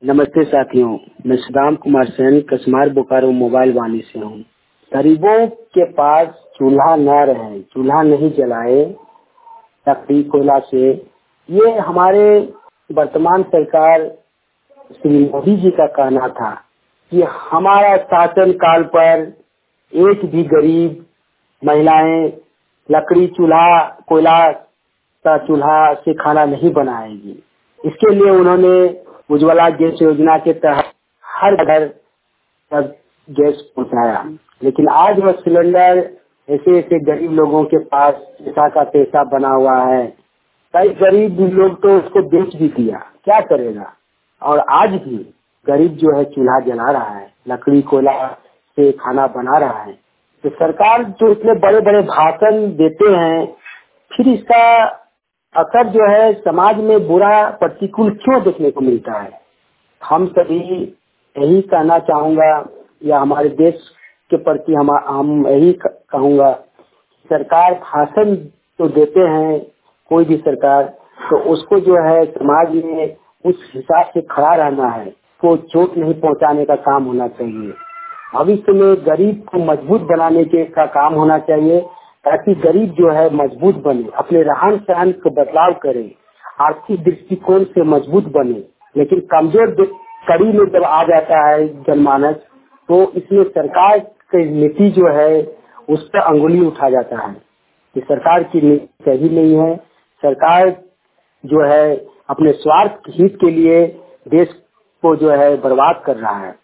नमस्ते साथियों, मैं सुदाम कुमार सैन कसमार बोकारो मोबाइल वाणी से हूँ। गरीबों के पास चूल्हा न रहे, चूल्हा नहीं जलाए लकड़ी कोयला से, ये हमारे वर्तमान सरकार श्री मोदी जी का कहना था कि हमारा शासन काल पर एक भी गरीब महिलाएं लकड़ी चूल्हा कोयला का चूल्हा से खाना नहीं बनाएगी। इसके लिए उन्होंने उज्ज्वला गैस योजना के तहत हर घर तक गैस पहुंचाया, लेकिन आज वह सिलेंडर ऐसे ऐसे गरीब लोगों के पास पैसा का पैसा बना हुआ है। कई गरीब लोग तो उसको बेच भी दिया, क्या करेगा। और आज भी गरीब जो है चूल्हा जला रहा है, लकड़ी कोयला से खाना बना रहा है। तो सरकार जो इतने बड़े बड़े भाषण देते हैं, फिर इसका असर जो है समाज में बुरा प्रतिकूल क्यों देखने को मिलता है। हम सभी यही कहना चाहूंगा या हमारे देश के प्रति हम यही कहूंगा, सरकार भाषण तो देते हैं कोई भी सरकार, तो उसको जो है समाज में उस हिसाब से खड़ा रहना है, को चोट नहीं पहुंचाने का काम होना चाहिए। भविष्य में गरीब को मजबूत बनाने के का काम होना चाहिए, ताकि गरीब जो है मजबूत बने, अपने रहन सहन को बदलाव करे, आर्थिक दृष्टिकोण से मजबूत बने। लेकिन कमजोर कड़ी में जब आ जाता है जनमानस, तो इसमें सरकार की नीति जो है उस पर अंगुली उठा जाता है कि सरकार की नीति सही नहीं है। सरकार जो है अपने स्वार्थ हित के लिए देश को जो है बर्बाद कर रहा है।